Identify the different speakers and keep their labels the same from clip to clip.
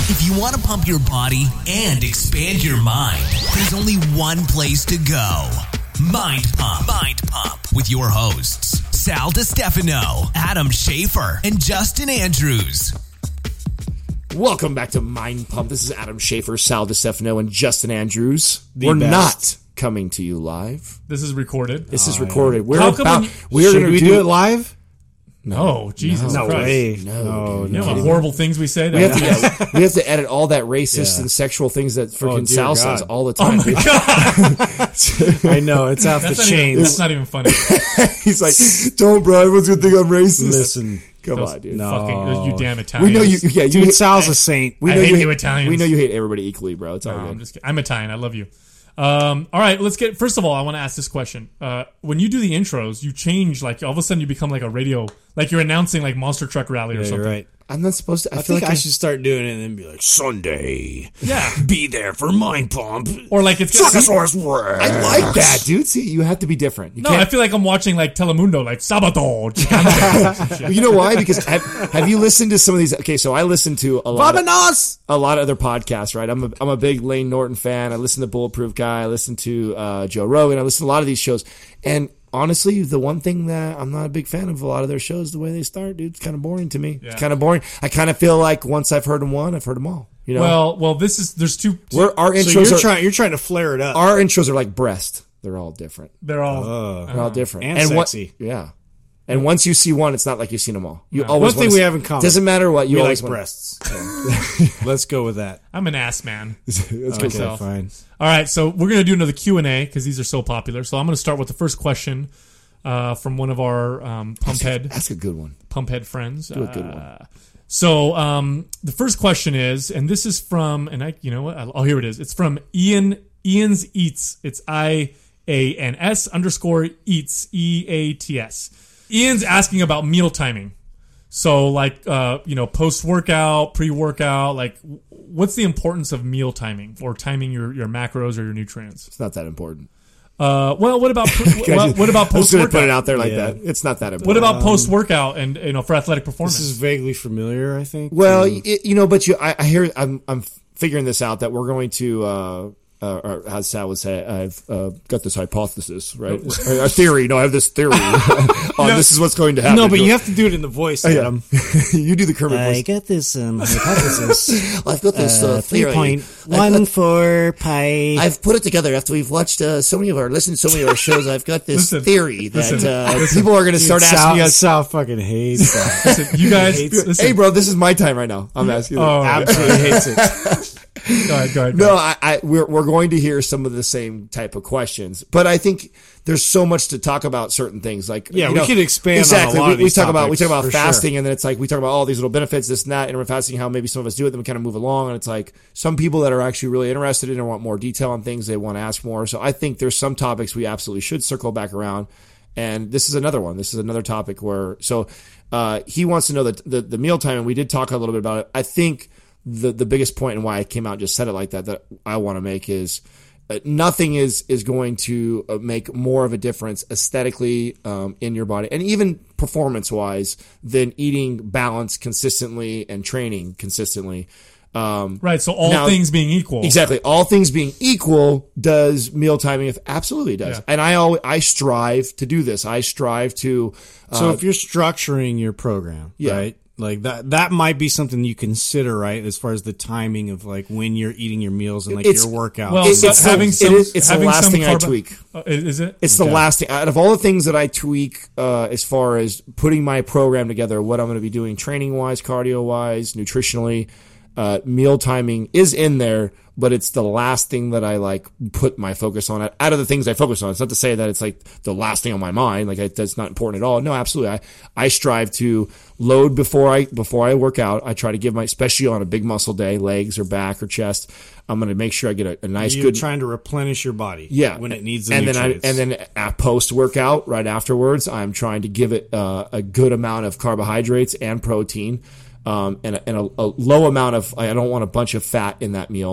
Speaker 1: If you want to pump your body and expand your mind, there's only one place to go. Mind Pump. Mind Pump with your hosts, Sal DiStefano, Adam Schafer, and Justin Andrews.
Speaker 2: Welcome back to Mind Pump. This is Adam Schafer, Sal DiStefano, and Justin Andrews. We're not coming to you live.
Speaker 3: This is recorded.
Speaker 2: This is recorded. We're
Speaker 3: How come
Speaker 2: about.
Speaker 3: when
Speaker 2: We're
Speaker 4: Should
Speaker 2: going
Speaker 4: we
Speaker 2: to
Speaker 4: do it live?
Speaker 3: No, Jesus
Speaker 4: No
Speaker 3: Christ.
Speaker 4: way.
Speaker 2: No,
Speaker 3: You know what horrible things we say?
Speaker 2: We have to edit all that racist and sexual things that freaking
Speaker 4: dear
Speaker 2: Sal
Speaker 4: God.
Speaker 2: says all the time.
Speaker 3: Oh my God.
Speaker 4: I know, it's off the
Speaker 3: That's
Speaker 4: chains.
Speaker 3: not even funny.
Speaker 2: He's like, don't, bro. Everyone's going to think I'm racist.
Speaker 4: Listen,
Speaker 2: Come
Speaker 3: Those
Speaker 2: on, dude.
Speaker 4: no.
Speaker 3: Fucking, you damn Italians.
Speaker 2: We know you. Yeah, you
Speaker 4: dude,
Speaker 2: hate,
Speaker 4: Sal's a saint.
Speaker 2: we
Speaker 3: I
Speaker 2: know
Speaker 3: hate
Speaker 2: you
Speaker 3: you Italians.
Speaker 2: We know you hate everybody equally, bro. It's all
Speaker 3: No,
Speaker 2: good.
Speaker 3: I'm just kidding. I'm Italian. I love you. All right, let's get. First of all, I want to ask this question. When you do the intros, you change, like, all of a sudden you become like a radio, like you're announcing like Monster Truck Rally or
Speaker 4: Yeah,
Speaker 3: something.
Speaker 4: you're right.
Speaker 2: I'm not supposed to.
Speaker 4: I
Speaker 2: feel
Speaker 4: think
Speaker 2: like
Speaker 4: I should start doing it and then be like, Sunday.
Speaker 3: Yeah.
Speaker 4: Be there for Mind Pump.
Speaker 3: Or like it's.
Speaker 4: Truckosaurus Rex.
Speaker 2: I like that, dude. See, you have to be different. You
Speaker 3: No,
Speaker 2: can't.
Speaker 3: I feel like I'm watching like Telemundo, like Sabato.
Speaker 2: You know why? Because have you listened to some of these? Okay, so I listen to a lot of other podcasts, right? I'm a big Lane Norton fan. I listen to Bulletproof Guy. I listen to Joe Rogan. I listen to a lot of these shows. And honestly, the one thing that I'm not a big fan of a lot of their shows, the way they start, dude, it's kind of boring to me.
Speaker 3: Yeah.
Speaker 2: It's kind of boring. I kind of feel like once I've heard them one, I've heard them all. You know?
Speaker 3: Well, there's two.
Speaker 2: Our intros
Speaker 4: So
Speaker 2: are
Speaker 4: you're trying to flare it up.
Speaker 2: our intros are like breast. They're all different.
Speaker 3: They're all.
Speaker 2: They're all different
Speaker 4: And sexy.
Speaker 2: Yeah. And once you see one, it's not like you've seen them all. You
Speaker 3: No.
Speaker 2: always
Speaker 4: One thing
Speaker 2: wanna
Speaker 4: we
Speaker 2: see-
Speaker 4: have in common.
Speaker 2: Doesn't matter what you
Speaker 4: We
Speaker 2: always
Speaker 4: like
Speaker 2: want.
Speaker 4: breasts. Let's go with that.
Speaker 3: I'm an ass man.
Speaker 2: That's good
Speaker 4: Okay,
Speaker 2: stuff.
Speaker 4: fine.
Speaker 3: All right, so we're going to do another Q&A because these are so popular. So I'm going to start with the first question from one of our
Speaker 2: That's a good one.
Speaker 3: Pumphead friends.
Speaker 2: Do a good one.
Speaker 3: So the first question is, and this is from, and I, you know what? Oh, here it is. It's from Ian's Eats. It's IANS_Eats, EATS. Ian's asking about meal timing. So like, post-workout, pre-workout, like what's the importance of meal timing or timing your macros or your nutrients?
Speaker 2: It's not that important.
Speaker 3: Well, what about what about
Speaker 2: I was going to
Speaker 3: post-workout?
Speaker 2: put it out there like
Speaker 4: Yeah.
Speaker 2: that. It's not that important.
Speaker 3: What about post-workout and for athletic performance?
Speaker 4: This is vaguely familiar, I think.
Speaker 2: Well, I hear I'm figuring this out that we're going to. Or as Sal would say, I've got this hypothesis, right? A theory. No, I have this theory. This is what's going to happen.
Speaker 4: No, but you have to do it in the voice, Adam.
Speaker 2: You do the Kermit
Speaker 4: I
Speaker 2: voice.
Speaker 4: got this hypothesis.
Speaker 2: I've got this theory.
Speaker 4: 3.14 pi.
Speaker 2: I've put it together after we've watched listened to so many of our shows. I've got this theory that people are going to start asking us.
Speaker 4: Sal fucking hates that.
Speaker 3: Listen, you guys, listen.
Speaker 2: Hey, bro, this is my time right now. I'm asking you.
Speaker 3: Oh,
Speaker 4: Absolutely hates it.
Speaker 3: Go ahead.
Speaker 2: No, we're going to hear some of the same type of questions, but I think there's so much to talk about certain things. Like,
Speaker 4: Yeah, we could expand
Speaker 2: exactly.
Speaker 4: on a lot of
Speaker 2: we
Speaker 4: these
Speaker 2: talk about
Speaker 4: topics, for
Speaker 2: fasting,
Speaker 4: sure.
Speaker 2: and then it's like we talk about all these little benefits, this and that, intermittent fasting, how maybe some of us do it, then we kind of move along, and it's like some people that are actually really interested in or want more detail on things, they want to ask more. So I think there's some topics we absolutely should circle back around, and this is another one. This is another topic where he wants to know the meal time, and we did talk a little bit about it. I think the biggest point and why I came out and just said it like that I want to make is nothing is going to make more of a difference aesthetically in your body and even performance wise than eating balanced consistently and training consistently.
Speaker 3: Right. So all things being equal,
Speaker 2: exactly. All things being equal, does meal timing absolutely does.
Speaker 3: Yeah.
Speaker 2: And I strive to do this. I strive to.
Speaker 4: So if you're structuring your program,
Speaker 2: Yeah.
Speaker 4: right? Like that might be something you consider, right? As far as the timing of like when you're eating your meals and like
Speaker 2: It's-
Speaker 4: your workout.
Speaker 3: Well,
Speaker 2: It's
Speaker 3: so
Speaker 2: the-
Speaker 3: having
Speaker 2: it
Speaker 3: some,
Speaker 2: is- it's the
Speaker 3: having
Speaker 2: last
Speaker 3: some
Speaker 2: thing I tweak.
Speaker 3: Is it?
Speaker 2: It's the last thing out of all the things that I tweak as far as putting my program together, what I'm going to be doing training wise, cardio wise, nutritionally, meal timing is in there, but it's the last thing that I like put my focus on. Out of the things I focus on, it's not to say that it's like the last thing on my mind. Like that's not important at all. No, absolutely. I strive to load before I work out. I try to give especially on a big muscle day, legs or back or chest. I'm going to make sure I get a nice
Speaker 4: you're
Speaker 2: good.
Speaker 4: trying to replenish your body,
Speaker 2: Yeah,
Speaker 4: when it needs the
Speaker 2: and
Speaker 4: nutrients.
Speaker 2: then at post workout, right afterwards, I'm trying to give it a good amount of carbohydrates and protein, and a low amount of. I don't want a bunch of fat in that meal.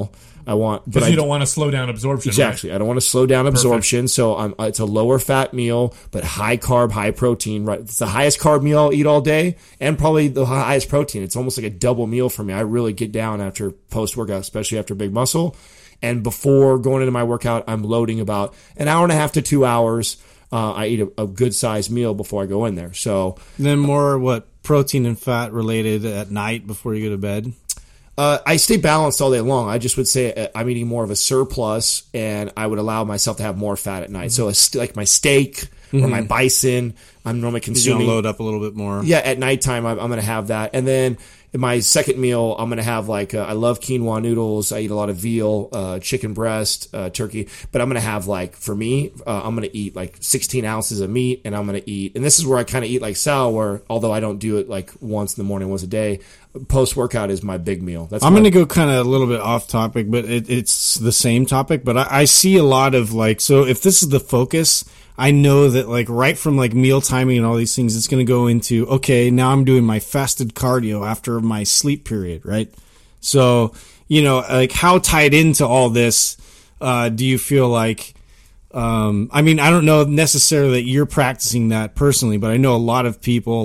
Speaker 3: Because you don't want to slow down absorption.
Speaker 2: Exactly.
Speaker 3: Right?
Speaker 2: I don't want to slow down absorption. So it's a lower fat meal, but high carb, high protein. Right. It's the highest carb meal I'll eat all day and probably the highest protein. It's almost like a double meal for me. I really get down after post-workout, especially after big muscle. And before going into my workout, I'm loading about an hour and a half to 2 hours. I eat a good sized meal before I go in there. So
Speaker 4: then more protein and fat related at night before you go to bed?
Speaker 2: I stay balanced all day long. I just would say I'm eating more of a surplus, and I would allow myself to have more fat at night. So like my steak or my bison, I'm normally consuming.
Speaker 4: You're gonna load up a little bit more.
Speaker 2: Yeah, at nighttime I'm going to have that, and then in my second meal I'm going to have I love quinoa noodles. I eat a lot of veal, chicken breast, turkey, but I'm going to have for me, I'm going to eat 16 ounces of meat, and I'm going to eat, and this is where I kind of eat like Sal, where although I don't do it once in the morning, once a day. Post-workout is my big meal. I'm
Speaker 4: going to go kind of a little bit off topic, but it's the same topic. But I see a lot of so if this is the focus, I know that right from meal timing and all these things, it's going to go into, okay, now I'm doing my fasted cardio after my sleep period, right? So, how tied into all this do you feel like? I don't know necessarily that you're practicing that personally, but I know a lot of people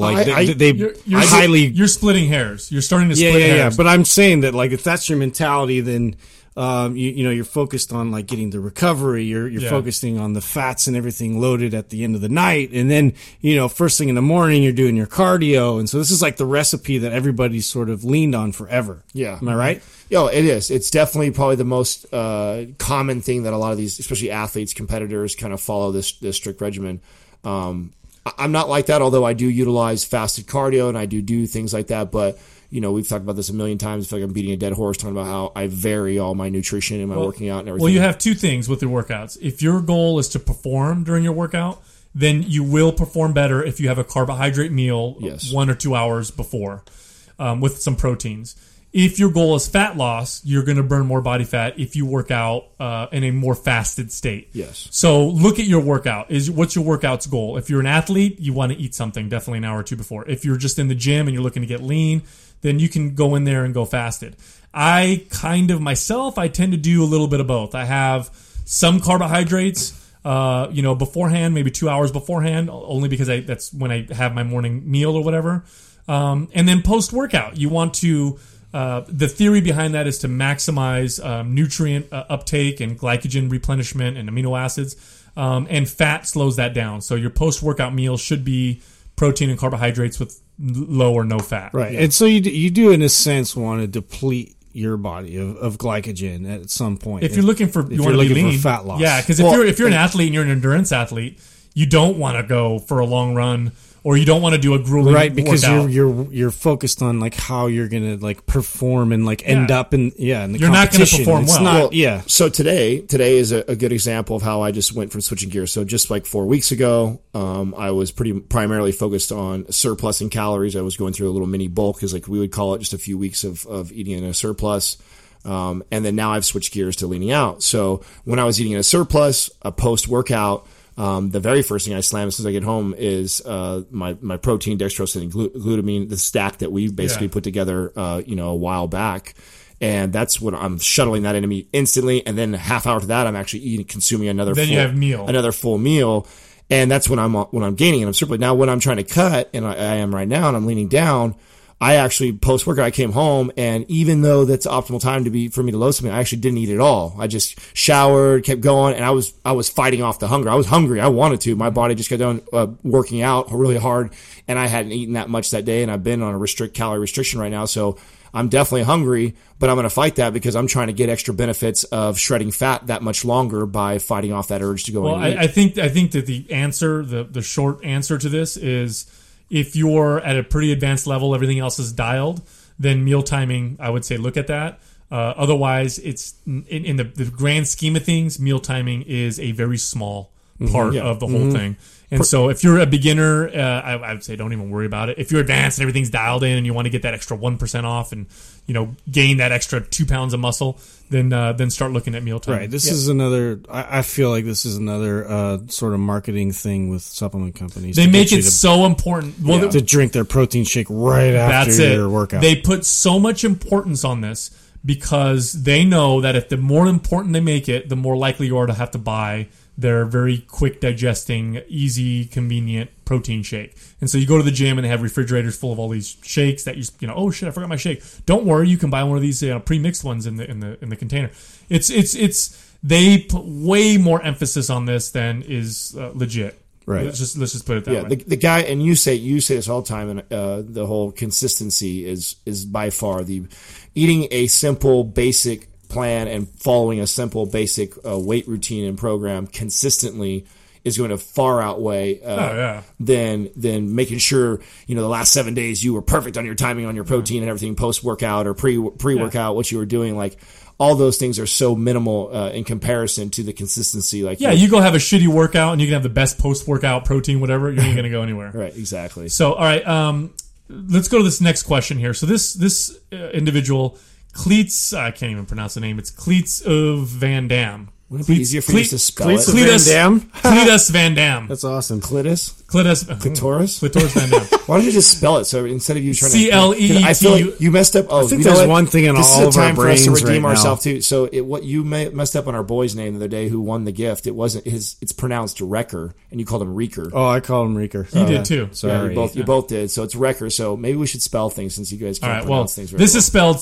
Speaker 3: you're splitting hairs. You're starting to split hairs.
Speaker 4: Yeah. But I'm saying that if that's your mentality, then you're focused on getting the recovery. You're focusing on the fats and everything loaded at the end of the night, and then first thing in the morning you're doing your cardio, and so this is the recipe that everybody's sort of leaned on forever.
Speaker 2: Yeah,
Speaker 4: am I right?
Speaker 2: Yeah, it is. It's definitely probably the most common thing that a lot of these, especially athletes, competitors, kind of follow this strict regimen. I'm not like that, although I do utilize fasted cardio and I do things like that, but. We've talked about this a million times. I feel like I'm beating a dead horse talking about how I vary all my nutrition and my working out and everything.
Speaker 3: Well, you have two things with your workouts. If your goal is to perform during your workout, then you will perform better if you have a carbohydrate meal 1 or 2 hours before with some proteins. If your goal is fat loss, you're going to burn more body fat if you work out in a more fasted state.
Speaker 2: Yes.
Speaker 3: So look at your workout. What's your workout's goal? If you're an athlete, you want to eat something definitely an hour or two before. If you're just in the gym and you're looking to get lean, then you can go in there and go fasted. I tend to do a little bit of both. I have some carbohydrates, beforehand, maybe 2 hours beforehand, only because that's when I have my morning meal or whatever. And then post-workout, you want to... the theory behind that is to maximize nutrient uptake and glycogen replenishment and amino acids, and fat slows that down. So your post-workout meal should be protein and carbohydrates with low or no fat.
Speaker 4: Right, and so you do in a sense want to deplete your body of glycogen at some point.
Speaker 3: If you're looking for you want to be lean,
Speaker 4: for fat loss.
Speaker 3: Yeah, because if you're an athlete and you're an endurance athlete, you don't want to go for a long run. Or you don't want to do a grueling
Speaker 4: right because
Speaker 3: workout.
Speaker 4: you're focused on how you're gonna perform and end up in the
Speaker 3: you're
Speaker 4: competition.
Speaker 3: Not going to perform
Speaker 4: it's
Speaker 3: well.
Speaker 4: Not,
Speaker 2: So today is a good example of how I just went from switching gears. So just 4 weeks ago, I was primarily focused on surplus in calories. I was going through a little mini bulk, as we would call it, just a few weeks of eating in a surplus. And then now I've switched gears to leaning out. So when I was eating in a surplus, a post workout. The very first thing I slam as soon as I get home is my protein, dextrose, and glutamine, the stack that we basically put together a while back. And that's what I'm shuttling that into me instantly. And then a half hour to that, I'm actually consuming another full meal. And that's when I'm gaining and I'm surplus. Now when I'm trying to cut, and I am right now, and I'm leaning down, I actually post-workout, I came home, and even though that's optimal time for me to load something, I actually didn't eat at all. I just showered, kept going, and I was fighting off the hunger. I was hungry. I wanted to. My body just got done working out really hard, and I hadn't eaten that much that day, and I've been on a calorie restriction right now, so I'm definitely hungry, but I'm going to fight that because I'm trying to get extra benefits of shredding fat that much longer by fighting off that urge to go and eat.
Speaker 3: I think that the answer, the short answer to this is, if you're at a pretty advanced level, everything else is dialed, then meal timing, I would say look at that. Otherwise, it's in the grand scheme of things, meal timing is a very small part of the whole thing. And so if you're a beginner, I would say don't even worry about it. If you're advanced and everything's dialed in and you want to get that extra 1% off and gain that extra 2 pounds of muscle, then start looking at meal timing.
Speaker 4: Right. This is another. I feel like this is another sort of marketing thing with supplement companies.
Speaker 3: They make it so important.
Speaker 4: To drink their protein shake right after your workout.
Speaker 3: They put so much importance on this because they know that if the more important they make it, the more likely you are to have to buy their very quick digesting, easy, convenient protein shake. And so you go to the gym and they have refrigerators full of all these shakes that oh shit, I forgot my shake. Don't worry, you can buy one of these pre-mixed ones in the container. They put way more emphasis on this than is legit.
Speaker 2: Right.
Speaker 3: Let's just put it that way.
Speaker 2: The guy, and you say this all the time, and the whole consistency is by far the eating a simple, basic plan and following a simple, basic weight routine and program consistently is going to far outweigh than making sure the last 7 days you were perfect on your timing on your protein and everything post workout or pre workout what you were doing. Like all those things are so minimal in comparison to the consistency. Like
Speaker 3: you go have a shitty workout and you can have the best post workout protein, whatever. You ain't going to go anywhere.
Speaker 2: Right. Exactly.
Speaker 3: So all right, let's go to this next question here. So this individual. Cleats, I can't even pronounce the name. It's Cleats of Van Dam.
Speaker 2: Wouldn't it be easier for you to spell it?
Speaker 3: Cletus Van Dam.
Speaker 4: That's awesome.
Speaker 2: Clitoris
Speaker 3: Van Dam.
Speaker 2: Why don't you just spell it? So instead of you trying
Speaker 3: CLEET.
Speaker 2: I feel like you messed up. Oh,
Speaker 4: I think there's one thing in all of our brains
Speaker 2: for us to redeem
Speaker 4: right
Speaker 2: ourselves
Speaker 4: now.
Speaker 2: too. So what you messed up on our boy's name the other day who won the gift. It wasn't his. It's pronounced Wrecker, and you called him Reeker.
Speaker 4: Oh, I called him Reeker.
Speaker 3: He did too.
Speaker 4: Sorry.
Speaker 2: Yeah, you both did. So it's Wrecker. So maybe we should spell things since you guys can't pronounce things very
Speaker 3: this
Speaker 2: well.
Speaker 3: is spelled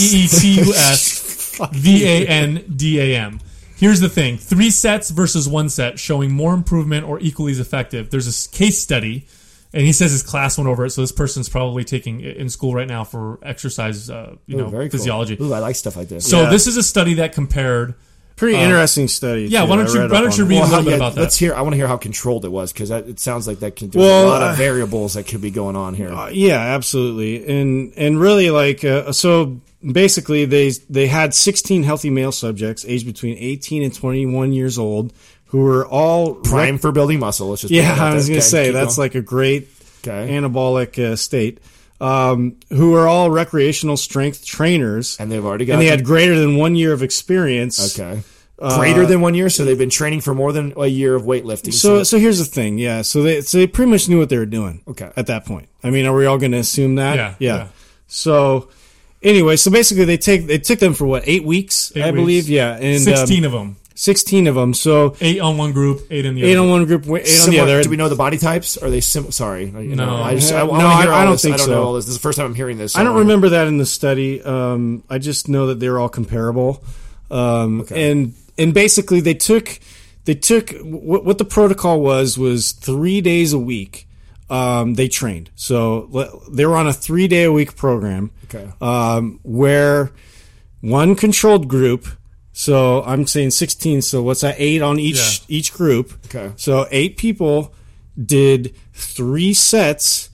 Speaker 3: CLEETUSVANDAM. Here's the thing. 3 sets versus 1 set showing more improvement or equally as effective. There's a case study, and he says his class went over it, so this person's probably taking it in school right now for exercise
Speaker 2: very
Speaker 3: physiology.
Speaker 2: Cool. Ooh, I like stuff like this.
Speaker 3: So this is a study that compared...
Speaker 4: Pretty interesting study.
Speaker 3: Yeah,
Speaker 4: too.
Speaker 3: why don't you read a little bit about that?
Speaker 2: Let's hear. I want to hear how controlled it was because it sounds like that can do a lot of variables that could be going on here.
Speaker 4: Yeah, absolutely, and really so basically they had 16 healthy male subjects aged between 18 and 21 years old who were all
Speaker 2: prime for building muscle. Let's just
Speaker 4: I was going to say that's going. Like a great anabolic state. Who are all recreational strength trainers,
Speaker 2: and they've already
Speaker 4: they had greater than 1 year of experience.
Speaker 2: Okay, greater than 1 year, so they've been training for more than a year of weightlifting.
Speaker 4: So here's the thing, So they pretty much knew what they were doing.
Speaker 2: Okay,
Speaker 4: at that point, I mean, are we all going to assume that?
Speaker 3: Yeah.
Speaker 4: So anyway, so basically they took them for what 8 weeks, I believe. Yeah, and
Speaker 3: 16 of them.
Speaker 4: 16 of them. So
Speaker 3: 8 on one group, 8 on the other.
Speaker 4: 8 on one group, 8 on the other.
Speaker 2: Do we know the body types? Are they similar? Sorry,
Speaker 3: no.
Speaker 2: I don't think so. I don't know all this. This is the first time I'm hearing this.
Speaker 4: I don't remember that in the study. I just know that they're all comparable. And basically they took what the protocol was 3 days a week. They trained. So they were on a 3-day-a-week program.
Speaker 2: Okay.
Speaker 4: Where one controlled group. So I'm saying 16. So what's that? 8 on each group.
Speaker 2: Okay.
Speaker 4: So 8 people did 3 sets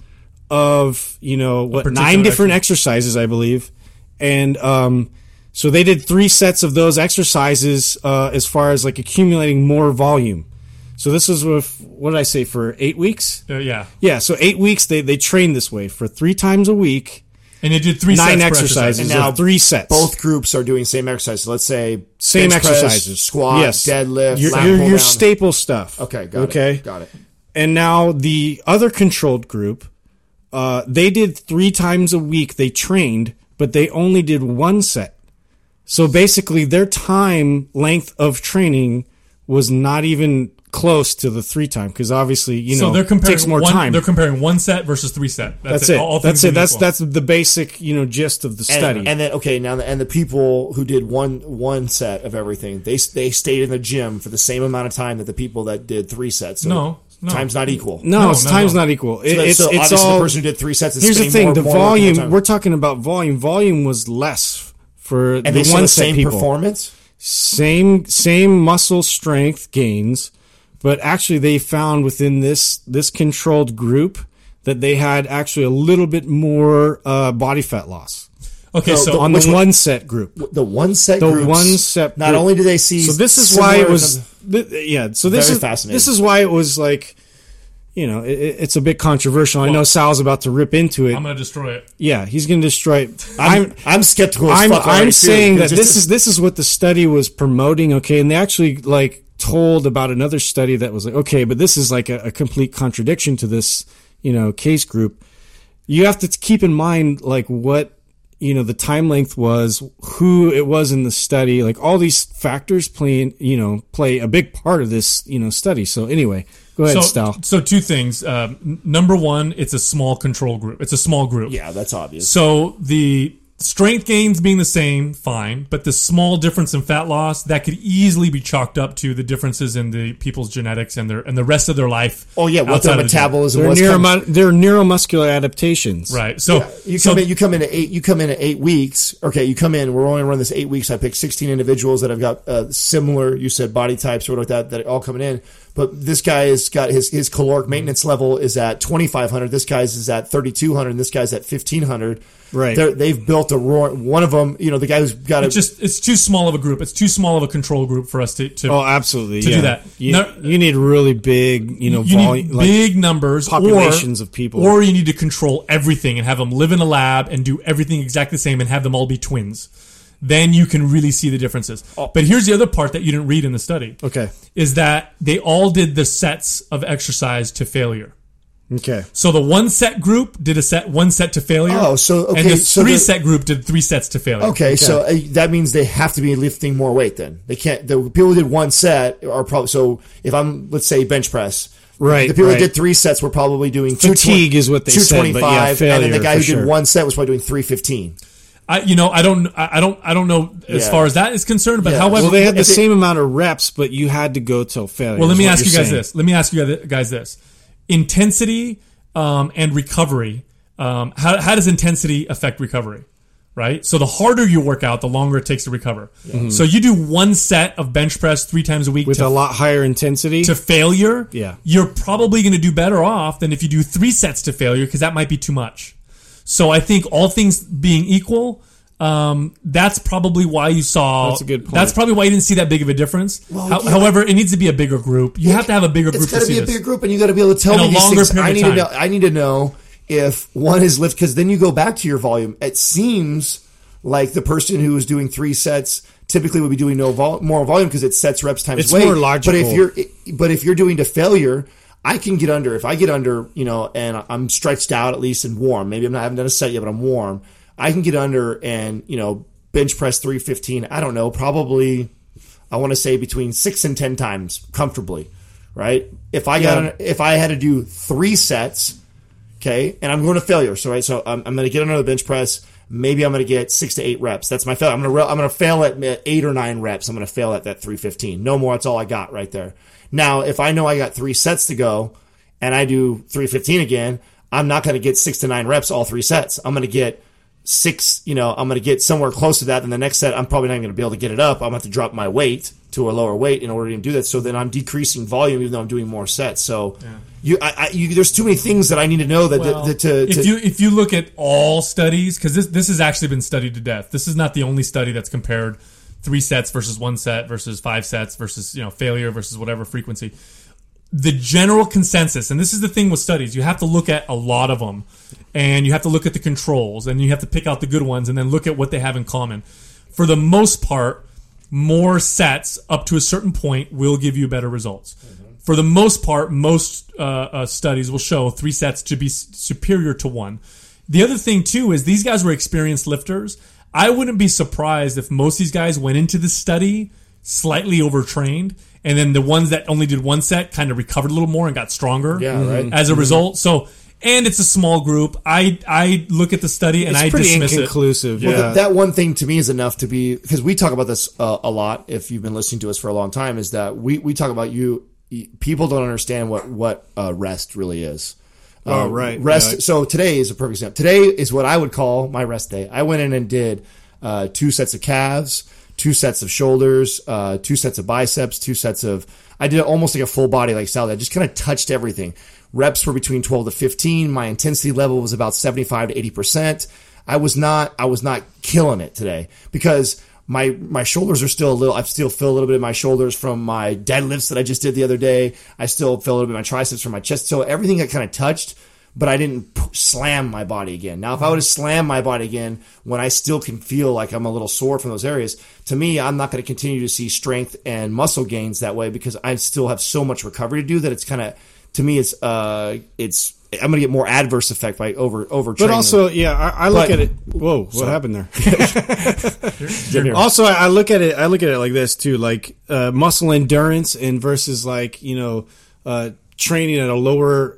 Speaker 4: of 9 different exercises, I believe, and so they did 3 sets of those exercises as far as like accumulating more volume. So this was what did I say for 8 weeks?
Speaker 3: Yeah.
Speaker 4: So 8 weeks they trained this way for 3 times a week.
Speaker 3: And they did 3
Speaker 4: 9
Speaker 3: sets
Speaker 4: exercises.
Speaker 2: And now
Speaker 4: 3 sets.
Speaker 2: Both groups are doing same exercises. So let's say
Speaker 4: same
Speaker 2: bench
Speaker 4: exercises,
Speaker 2: press, squat, deadlift, lat pull
Speaker 4: your
Speaker 2: down.
Speaker 4: staple stuff.
Speaker 2: Okay, got it.
Speaker 4: And now the other controlled group, they did 3 times a week. They trained, but they only did 1 set. So basically, their time length of training was not even close to the 3 time because obviously
Speaker 3: so they're comparing
Speaker 4: takes more time.
Speaker 3: They're comparing 1 set versus 3 set.
Speaker 4: That's it. That's it. That's the basic gist of the study.
Speaker 2: And then the people who did one set of everything they stayed in the gym for the same amount of time that the people that did 3 sets. So
Speaker 3: no.
Speaker 2: Time's not equal.
Speaker 4: Time's not equal.
Speaker 2: It's obviously all the person who did 3 sets. Is
Speaker 4: here's the thing:
Speaker 2: more,
Speaker 4: the
Speaker 2: more
Speaker 4: volume. We're talking about volume. Volume was less for
Speaker 2: and
Speaker 4: the
Speaker 2: they
Speaker 4: 1 set
Speaker 2: same
Speaker 4: people.
Speaker 2: Performance.
Speaker 4: Same muscle strength gains. But actually, they found within this controlled group that they had actually a little bit more body fat loss.
Speaker 3: Okay, so
Speaker 4: on the 1 set group,
Speaker 2: the 1 set,
Speaker 4: the 1 set.
Speaker 2: Not only do they see,
Speaker 4: so this is why it was. So this is
Speaker 2: fascinating.
Speaker 4: This is why it was like, it's a bit controversial. I know Sal's about to rip into it.
Speaker 3: I'm going to destroy it.
Speaker 4: Yeah, he's going to destroy it.
Speaker 2: I'm skeptical.
Speaker 4: I'm saying that this is what the study was promoting. Okay, and they actually told about another study that was like, okay, but this is like a complete contradiction to this, case group. You have to keep in mind what, the time length was, who it was in the study, like all these factors play a big part of this, study. So anyway, go ahead, Stal.
Speaker 3: So two things. Number one, it's a small control group. It's a small group.
Speaker 2: Yeah, that's obvious.
Speaker 3: So the strength gains being the same, fine, but the small difference in fat loss, that could easily be chalked up to the differences in the people's genetics and the rest of their life.
Speaker 2: Oh yeah, what their metabolism was.
Speaker 4: Their neuromuscular adaptations.
Speaker 3: Right. So
Speaker 2: you come in at 8 weeks. Okay, you come in. We're only running this 8 weeks. I picked 16 individuals that have got similar, you said, body types or whatever that are all coming in. But this guy has got his caloric maintenance level is at 2,500. This guy's is at 3,200, and this guy's at 1,500.
Speaker 4: Right.
Speaker 2: They've built one of them. The guy who's got
Speaker 3: it's too small of a group. It's too small of a control group for us to
Speaker 4: absolutely
Speaker 3: do that.
Speaker 4: You need really big,
Speaker 3: volume, need big numbers,
Speaker 4: populations of people,
Speaker 3: or you need to control everything and have them live in a lab and do everything exactly the same and have them all be twins. Then you can really see the differences. But here's the other part that you didn't read in the study.
Speaker 4: Okay.
Speaker 3: Is that they all did the sets of exercise to failure.
Speaker 4: Okay.
Speaker 3: So the 1 set group did one set to failure.
Speaker 2: Oh, so okay.
Speaker 3: And the 3 set group did 3 sets to failure.
Speaker 2: Okay, so that means they have to be lifting more weight then. They can't, the people who did 1 set are probably, so if let's say bench press.
Speaker 4: Right.
Speaker 2: The people who did 3 sets were probably doing
Speaker 4: fatigue is what they said, but
Speaker 2: 225,
Speaker 4: failure,
Speaker 2: and then the guy who did
Speaker 4: sure.
Speaker 2: 1 set was probably doing 315.
Speaker 3: I don't know as far as that is concerned, but however,
Speaker 4: they had the same amount of reps, but you had to go till failure.
Speaker 3: Well, let me ask you guys this: intensity and recovery. How does intensity affect recovery? Right. So the harder you work out, the longer it takes to recover. Mm-hmm. So you do 1 set of bench press 3 times a week
Speaker 4: with a lot higher intensity
Speaker 3: to failure.
Speaker 4: Yeah,
Speaker 3: you're probably going to do better off than if you do 3 sets to failure, because that might be too much. So I think all things being equal, that's probably why you saw.
Speaker 4: That's a good point.
Speaker 3: That's probably why you didn't see that big of a difference. Well, however, it needs to be a bigger group. You have to have a bigger group.
Speaker 2: It's got to be a bigger group, and you got to be able to tell me these things. I need to know if one is lift, because then you go back to your volume. It seems like the person who is doing 3 sets typically would be doing more volume because it's sets, reps times weight.
Speaker 4: It's more logical.
Speaker 2: But if you're doing to failure, I can get under. If I get under, and I'm stretched out at least and warm. Maybe I haven't done a set yet, but I'm warm. I can get under and bench press 315. I don't know, probably I want to say between 6 and 10 times comfortably, right? If I had to do 3 sets, okay, and I'm going to failure. So I'm going to get under the bench press. Maybe I'm going to get 6 to 8 reps. That's my fail. I'm going to fail at 8 or 9 reps. I'm going to fail at that 315. No more. That's all I got right there. Now, if I know I got 3 sets to go and I do 315 again, I'm not going to get 6 to 9 reps all 3 sets. I'm going to get 6, I'm going to get somewhere close to that. And the next set, I'm probably not going to be able to get it up. I'm going to have to drop my weight to a lower weight in order to do that. So then I'm decreasing volume even though I'm doing more sets. So there's too many things that I need to know
Speaker 3: if you look at all studies, because this has actually been studied to death. This is not the only study that's compared 3 sets versus 1 set versus 5 sets versus failure versus whatever frequency. The general consensus, and this is the thing with studies, you have to look at a lot of them, and you have to look at the controls, and you have to pick out the good ones, and then look at what they have in common. For the most part, more sets up to a certain point will give you better results. Mm-hmm. For the most part, most studies will show 3 sets to be superior to 1. The other thing, too, is these guys were experienced lifters. I wouldn't be surprised if most of these guys went into the study slightly overtrained, and then the ones that only did 1 set kind of recovered a little more and got stronger as a result. So, and it's a small group. I look at the study and I dismiss it.
Speaker 4: It's pretty inconclusive.
Speaker 2: Well, that one thing to me is enough to be, because we talk about this a lot, if you've been listening to us for a long time, is that we talk about people don't understand what rest really is.
Speaker 4: Right.
Speaker 2: Rest.
Speaker 4: Yeah.
Speaker 2: So today is a perfect example. Today is what I would call my rest day. I went in and did 2 sets of calves, 2 sets of shoulders, 2 sets of biceps, 2 sets of, I did almost like a full body like salad. I just kind of touched everything. Reps were between 12 to 15. My intensity level was about 75 to 80%. I was not killing it today because my shoulders are still I still feel a little bit in my shoulders from my deadlifts that I just did the other day. I still feel a little bit in my triceps from my chest. So everything got kind of touched, but I didn't slam my body again. Now, if I would have slammed my body again when I still can feel like I'm a little sore from those areas, to me, I'm not going to continue to see strength and muscle gains that way because I still have so much recovery to do that it's kind of to me, it's I'm going to get more adverse effect by over.
Speaker 4: But also, I look at it. Whoa, what happened there? Also, I look at it like this too, like muscle endurance and versus like training at a lower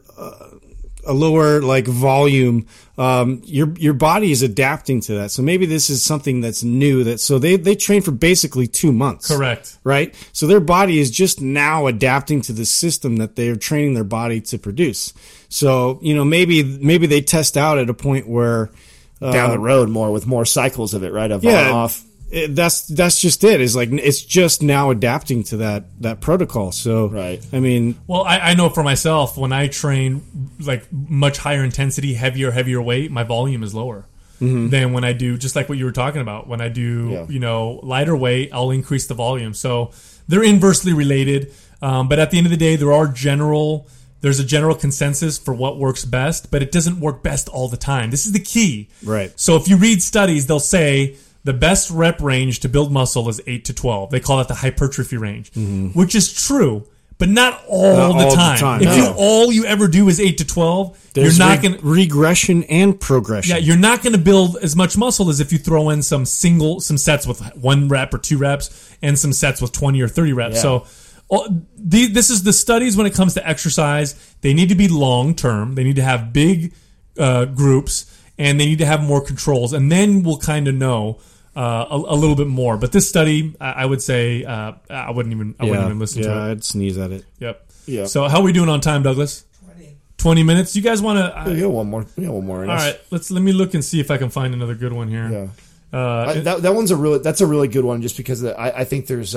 Speaker 4: like volume. Your body is adapting to that. So maybe this is something that's new. So they train for basically 2 months.
Speaker 3: Correct.
Speaker 4: Right. So their body is just now adapting to the system that they're training their body to produce. So maybe they test out at a point where
Speaker 2: down the road with more cycles of it, right? Of on off.
Speaker 4: That's just it. Is like it's just now adapting to that protocol. So
Speaker 2: right.
Speaker 4: I mean,
Speaker 3: well, I know for myself when I train like much higher intensity, heavier weight, my volume is lower than when I do just like what you were talking about. When I do lighter weight, I'll increase the volume. So they're inversely related. But at the end of the day, there's a general consensus for what works best, but it doesn't work best all the time. This is the key.
Speaker 4: Right.
Speaker 3: So if you read studies, they'll say the best rep range to build muscle is 8 to 12. They call it the hypertrophy range, which is true, but not all the time. If all you ever do is 8 to 12, you're not going to
Speaker 4: regression and progression.
Speaker 3: Yeah, you're not going to build as much muscle as if you throw in some sets with 1 rep or 2 reps and some sets with 20 or 30 reps. Yeah. So this is the studies when it comes to exercise. They need to be long term. They need to have big groups, and they need to have more controls, and then we'll kind of know a little bit more. But this study, I would say, I wouldn't even listen to it.
Speaker 4: Yeah, I'd sneeze at it.
Speaker 3: Yep.
Speaker 2: Yeah.
Speaker 3: So how are we doing on time, Douglas? 20 minutes. You guys want to?
Speaker 2: We got one more.
Speaker 3: All right. Let me look and see if I can find another good one here.
Speaker 2: Yeah. That one's a really good one, just because I think there's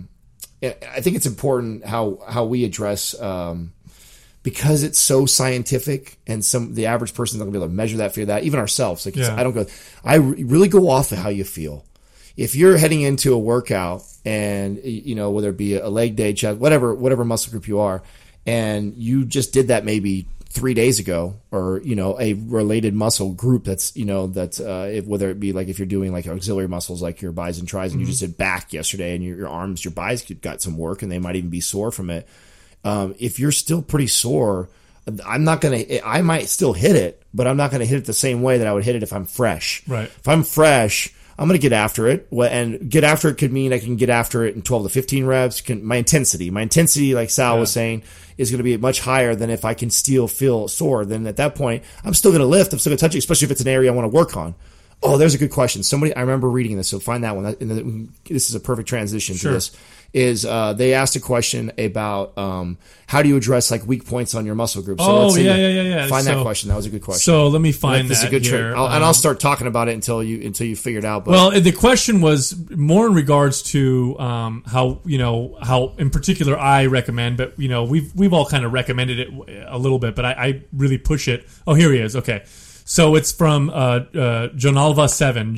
Speaker 2: I think it's important how we address because it's so scientific, and the average person is not going to be able to measure that, figure that, even ourselves. Like I really go off of how you feel. If you're heading into a workout and whether it be a leg day, chest, whatever muscle group you are, and you just did that maybe 3 days ago, or a related muscle group that's whether it be like if you're doing like auxiliary muscles like your bis and tris, and you just did back yesterday, and your arms, your bis got some work, and they might even be sore from it. If you're still pretty sore, I might still hit it, but I'm not gonna hit it the same way that I would hit it if I'm fresh.
Speaker 3: Right.
Speaker 2: If I'm fresh, I'm going to get after it, and get after it could mean I can get after it in 12 to 15 reps. My intensity, like Sal was saying, is going to be much higher than if I can still feel sore. Then at that point, I'm still going to lift. I'm still going to touch it, especially if it's an area I want to work on. Oh, there's a good question. I remember reading this, so find that one. And this is a perfect transition to this. They asked a question about how do you address like weak points on your muscle group. So
Speaker 3: yeah.
Speaker 2: Find that question. That was a good question.
Speaker 3: So let me find that.
Speaker 2: This is a good
Speaker 3: here.
Speaker 2: trick. I'll start talking about it until you figure it out. But.
Speaker 3: Well, the question was more in regards to how in particular I recommend, but we've all kind of recommended it a little bit, but I really push it. Oh, here he is. Okay. So it's from Jonalva 7,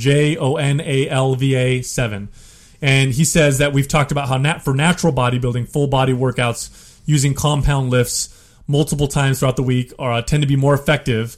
Speaker 3: Jonalva 7. And he says that we've talked about how for natural bodybuilding, full body workouts using compound lifts multiple times throughout the week tend to be more effective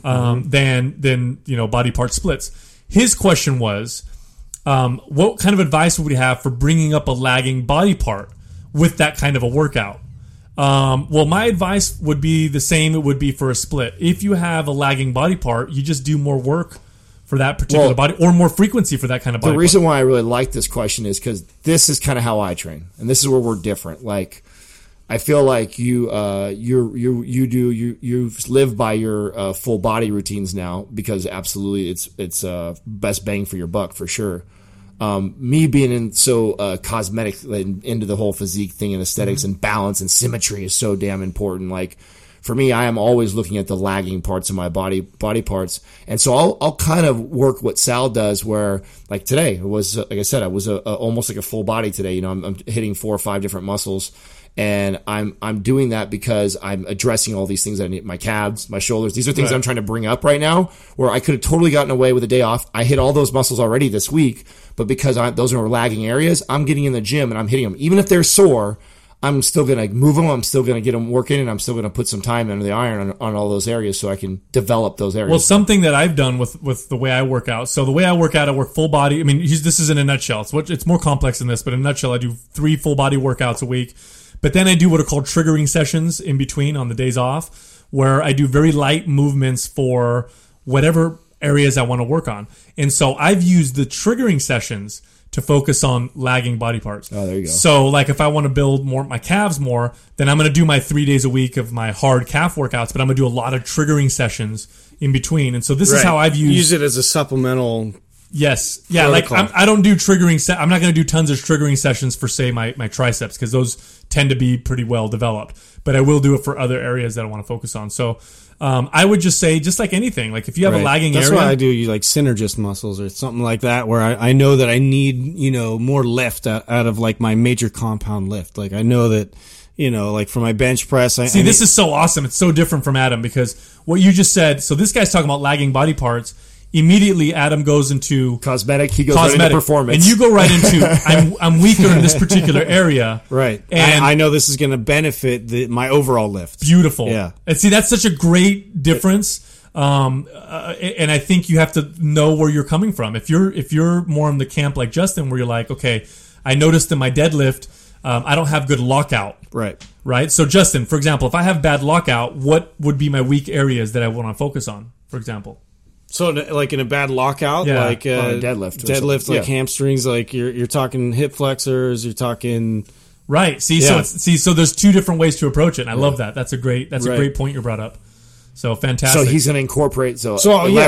Speaker 3: than body part splits. His question was, what kind of advice would we have for bringing up a lagging body part with that kind of a workout? Well, my advice would be the same it would be for a split. If you have a lagging body part, you just do more work for that particular body, or more frequency for that kind of body.
Speaker 2: The reason why I really like this question is because this is kind of how I train, and this is where we're different. Like, I feel like you live by your full body routines now, because absolutely it's best bang for your buck for sure. Me being cosmetic into the whole physique thing and aesthetics and balance and symmetry is so damn important. Like, for me, I am always looking at the lagging parts of my body parts. And so I'll kind of work what Sal does, where like today it was, like I said, I was almost like a full body today. I'm hitting 4 or 5 different muscles, and I'm doing that because I'm addressing all these things. I need my calves, my shoulders. These are things I'm trying to bring up right now, where I could have totally gotten away with a day off. I hit all those muscles already this week, but because those are lagging areas, I'm getting in the gym and I'm hitting them. Even if they're sore, I'm still going to move them. I'm still going to get them working, and I'm still going to put some time under the iron on all those areas so I can develop those areas.
Speaker 3: Well, something that I've done with the way I work out. So the way I work out, I work full body. I mean, this is in a nutshell. It's more complex than this, but in a nutshell, I do 3 full body workouts a week. But then I do what are called triggering sessions in between on the days off, where I do very light movements for whatever areas I want to work on. And so I've used the triggering sessions to focus on lagging body parts.
Speaker 2: Oh, there you go.
Speaker 3: So like if I want to build more my calves more, then I'm going to do my 3 days a week of my hard calf workouts, but I'm going to do a lot of triggering sessions in between. And so this is how I've used...
Speaker 4: Use it as a supplemental...
Speaker 3: Yes. Yeah,
Speaker 4: protocol.
Speaker 3: like I don't do triggering... I'm not going to do tons of triggering sessions for, say, my triceps, because those tend to be pretty well developed. But I will do it for other areas that I want to focus on. So I would just say, just like anything, like if you have a lagging
Speaker 4: That's
Speaker 3: area...
Speaker 4: why I do like synergist muscles or something like that, where I know that I need, more lift out of like my major compound lift. Like I know that, like for my bench press...
Speaker 3: This is so awesome. It's so different from Adam, because what you just said... So this guy's talking about lagging body parts. Immediately, Adam goes into
Speaker 2: cosmetic. He goes right into performance,
Speaker 3: and you go right into I'm weaker in this particular area,
Speaker 4: right?
Speaker 3: And
Speaker 4: I know this is going to benefit my overall lift.
Speaker 3: Beautiful,
Speaker 4: yeah.
Speaker 3: And see, that's such a great difference. And I think you have to know where you're coming from. If you're more in the camp like Justin, where you're like, okay, I noticed in my deadlift, I don't have good lockout, right. So Justin, for example, if I have bad lockout, what would be my weak areas that I want to focus on? For example.
Speaker 4: So, like in a bad lockout, like
Speaker 2: deadlift,
Speaker 4: like hamstrings, like you're talking hip flexors, you're talking
Speaker 3: right. So there's two different ways to approach it. And I love that. That's a great point you brought up. So fantastic.
Speaker 2: So he's going to incorporate. So a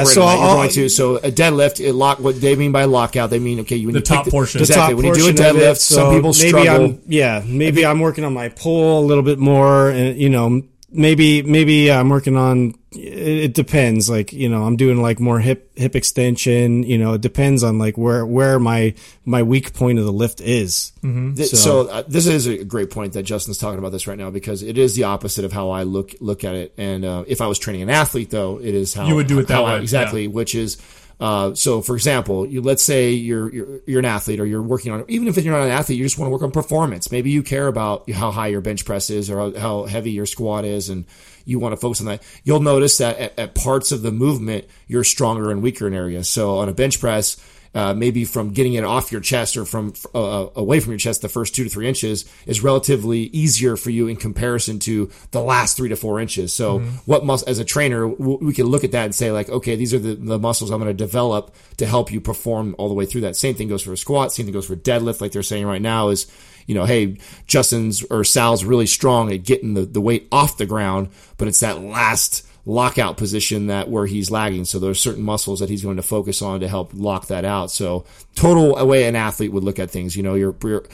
Speaker 2: deadlift, what they mean by lockout, they mean when
Speaker 3: the top portion.
Speaker 2: Exactly. When you do a deadlift, some people struggle.
Speaker 4: Maybe I'm working on my pull a little bit more, and maybe I'm working on. It depends. Like I'm doing like more hip extension. It depends on like where my weak point of the lift is.
Speaker 3: Mm-hmm.
Speaker 2: So this is a great point that Justin's talking about this right now, because it is the opposite of how I look at it. And if I was training an athlete, though, it is how
Speaker 3: you would do it that way
Speaker 2: exactly, which is. So for example, let's say you're an athlete, or you're working on, even if you're not an athlete, you just want to work on performance. Maybe you care about how high your bench press is, or how heavy your squat is, and you want to focus on that. You'll notice that at parts of the movement, you're stronger and weaker in areas. So on a bench press, maybe from getting it off your chest or from away from your chest, the first 2 to 3 inches is relatively easier for you in comparison to the last 3 to 4 inches. So what as a trainer, we can look at that and say like, okay, these are the muscles I'm going to develop to help you perform all the way through that. Same thing goes for a squat. Same thing goes for deadlift. Like they're saying right now is, hey, Justin's or Sal's really strong at getting the weight off the ground, but it's that last lockout position where he's lagging. So there's certain muscles that he's going to focus on to help lock that out. So total way an athlete would look at things. You're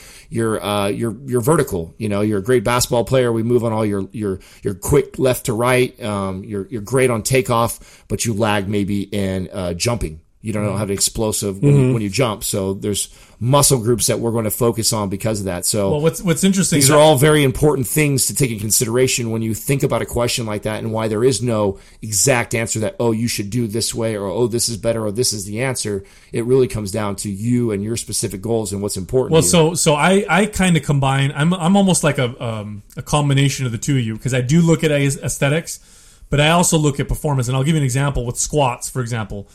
Speaker 2: vertical. You're a great basketball player. We move on all your quick left to right. You're great on takeoff, but you lag maybe in jumping. You don't have an explosive when you jump. So there's muscle groups that we're going to focus on because of that. So
Speaker 3: what's interesting,
Speaker 2: these are all very important things to take in consideration when you think about a question like that, and why there is no exact answer that, oh, you should do this way, or, oh, this is better, or this is the answer. It really comes down to you and your specific goals and what's important to you.
Speaker 3: So I kind of combine, I'm almost like a combination of the two of you, because I do look at aesthetics, but I also look at performance. And I'll give you an example with squats, for example.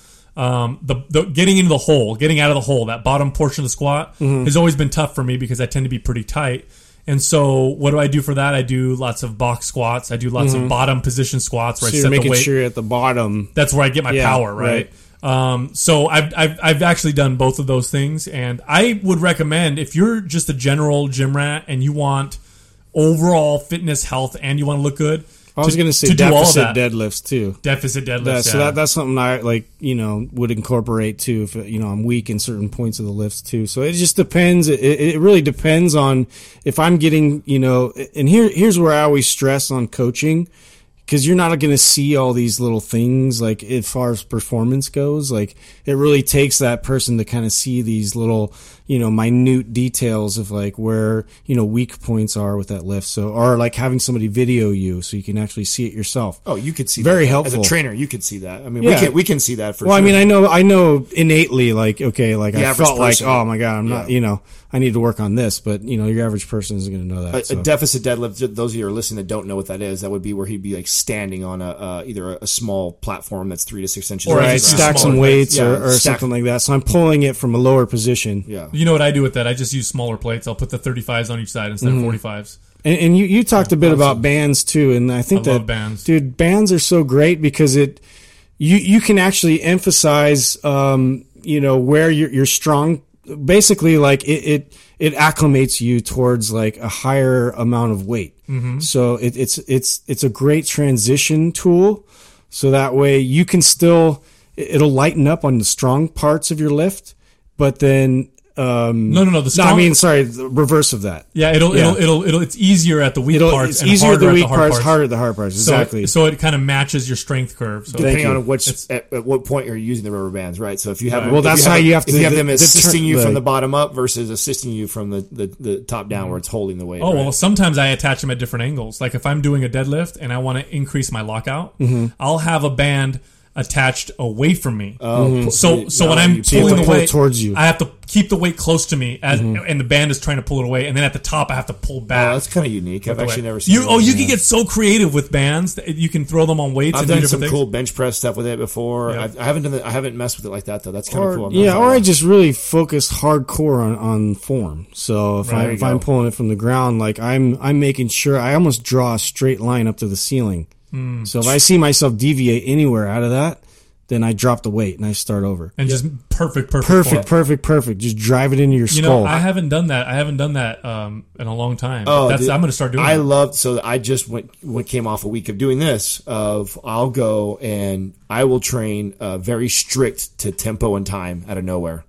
Speaker 3: The getting into the hole, getting out of the hole, that bottom portion of the squat has always been tough for me, because I tend to be pretty tight. And so what do I do for that? I do lots of box squats. I do lots of bottom position squats where I set the weight.
Speaker 4: Making sure you're at the bottom.
Speaker 3: That's where I get my power, right? So I've actually done both of those things, and I would recommend, if you're just a general gym rat and you want overall fitness, health, and you want to look good,
Speaker 4: I was going to say deficit deadlifts too.
Speaker 3: Deficit deadlifts.
Speaker 4: So that's something I would incorporate too. If I'm weak in certain points of the lifts too. So it just depends. It really depends on if I'm getting And here's where I always stress on coaching, because you're not going to see all these little things like as far as performance goes. Like it really takes that person to kind of see these little minute details of like where weak points are with that lift. So, or like having somebody video you so you can actually see it yourself.
Speaker 2: Oh, you could see
Speaker 4: very
Speaker 2: that.
Speaker 4: helpful
Speaker 2: As a trainer, you could see that. I mean, we can see that for sure.
Speaker 4: Well, I mean, I know innately, like, okay, like I felt like, oh my God, I'm not, I need to work on this, but your average person isn't going to know that.
Speaker 2: A deficit deadlift, those of you who are listening that don't know what that is, that would be where he'd be like standing on either a small platform that's 3 to 6 inches.
Speaker 3: Or
Speaker 4: right, stack some weights or something like that. So I'm pulling it from a lower position.
Speaker 2: Yeah.
Speaker 3: You know what I do with that? I just use smaller plates. I'll put the 35s on each side instead of 45s.
Speaker 4: And you talked a bit about bands too, and I think
Speaker 3: I love bands.
Speaker 4: Dude, bands are so great because you can actually emphasize, where you're strong. Basically, like it acclimates you towards like a higher amount of weight. Mm-hmm. So it's a great transition tool. So that way you can it'll lighten up on the strong parts of your lift, but then. The reverse of that.
Speaker 3: Yeah, it'll it's easier at the weak parts.
Speaker 4: It's easier at the weak parts, harder at the hard parts. Exactly.
Speaker 3: So it kind of matches your strength curve. So
Speaker 2: depending on at what point you're using the rubber bands, right? So if you have them,
Speaker 4: if
Speaker 2: you have them assisting you from the bottom up versus assisting you from the top down, where it's holding the weight.
Speaker 3: Oh, right? Well, sometimes I attach them at different angles. Like if I'm doing a deadlift and I want to increase my lockout, I'll have a band attached away from me. So when I'm pulling the weight
Speaker 4: towards you,
Speaker 3: I have to keep the weight close to me, and the band is trying to pull it away, and then at the top I have to pull back.
Speaker 2: That's kind of unique. I've actually never seen.
Speaker 3: You can get so creative with bands that you can throw them on weights.
Speaker 2: I've
Speaker 3: and
Speaker 2: done some cool bench press stuff with it before.
Speaker 3: Yeah.
Speaker 2: I haven't I haven't messed with it like that though. That's kind of cool.
Speaker 4: I just really focus hardcore on form. So if I'm pulling it from the ground, like I'm making sure I almost draw a straight line up to the ceiling. So if I see myself deviate anywhere out of that, then I drop the weight and I start over.
Speaker 3: And just perfect.
Speaker 4: Just drive it into your skull.
Speaker 3: I haven't done that. In a long time. I'm going to start doing that.
Speaker 2: I just came off a week of doing this. I'll go and I will train very strict to tempo and time out of nowhere.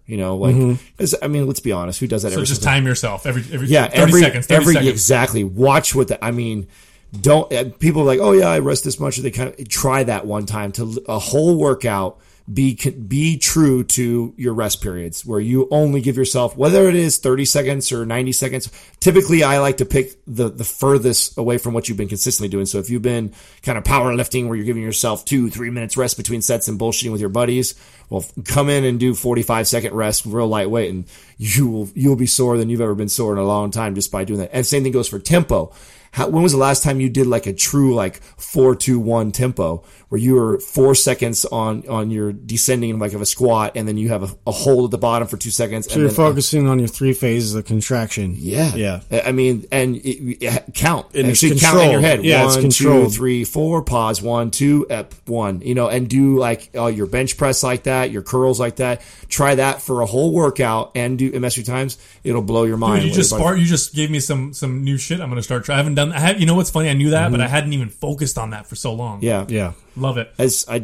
Speaker 2: Let's be honest. Who does that?
Speaker 3: So just time yourself every 30 seconds.
Speaker 2: Exactly. Watch what don't people are like, oh yeah, I rest this much. They kind of try that one time to a whole workout. Be true to your rest periods where you only give yourself, whether it is 30 seconds or 90 seconds. Typically, I like to pick the furthest away from what you've been consistently doing. So if you've been kind of powerlifting where you're giving yourself 2-3 minutes rest between sets and bullshitting with your buddies, well, come in and do 45-second rest, real lightweight, and you'll be sore than you've ever been sore in a long time just by doing that. And same thing goes for tempo. When was the last time you did like a true 4-2-1 tempo where you were 4 seconds on your descending like of a squat and then you have a hold at the bottom for 2 seconds?
Speaker 4: So you're focusing on your 3 phases of contraction.
Speaker 2: Yeah. I mean, and count.
Speaker 4: And
Speaker 2: actually count in your head.
Speaker 4: Yeah,
Speaker 2: 1, 2, 3, 4, pause, 1, 2, ep, 1, and do your bench press like that, your curls like that. Try that for a whole workout and do MSU times. It'll blow your mind.
Speaker 3: Dude, you just gave me some new shit I'm going to start trying. I haven't done. You know what's funny? I knew that, but I hadn't even focused on that for so long.
Speaker 2: Yeah.
Speaker 3: Love it.
Speaker 2: It's a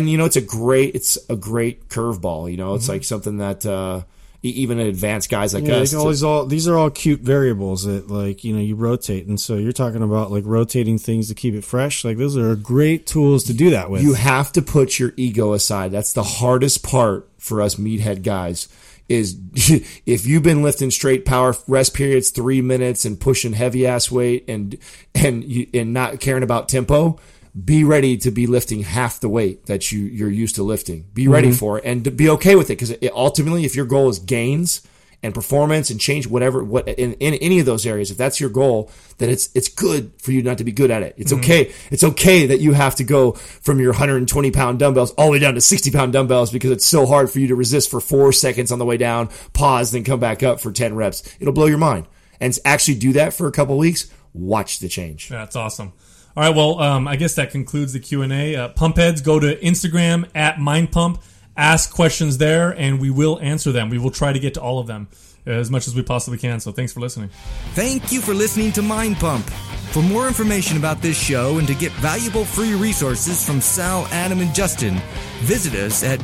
Speaker 2: great curveball. It's like something that even advanced guys like us.
Speaker 4: These are all cute variables that you rotate, and so you're talking about rotating things to keep it fresh. Those are great tools to do that with.
Speaker 2: You have to put your ego aside. That's the hardest part for us meathead guys. Is if you've been lifting straight power rest periods 3 minutes and pushing heavy ass weight and not caring about tempo, be ready to be lifting half the weight that you're used to lifting. Be ready for it and to be okay with it, because ultimately, if your goal is gains and performance and change what in any of those areas, if that's your goal, then it's good for you not to be good at it. It's okay. It's okay that you have to go from your 120 pound dumbbells all the way down to 60 pound dumbbells because it's so hard for you to resist for 4 seconds on the way down, pause, then come back up for 10 reps. It'll blow your mind. And actually do that for a couple of weeks. Watch the change.
Speaker 3: That's awesome. All right. Well, I guess that concludes the Q&A. Pump heads, go to Instagram @MindPump. Ask questions there, and we will answer them. We will try to get to all of them as much as we possibly can. So thanks for listening.
Speaker 5: Thank you for listening to Mind Pump. For more information about this show and to get valuable free resources from Sal, Adam, and Justin, visit us at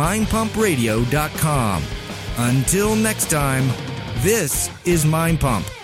Speaker 5: www.mindpumpradio.com. Until next time, this is Mind Pump.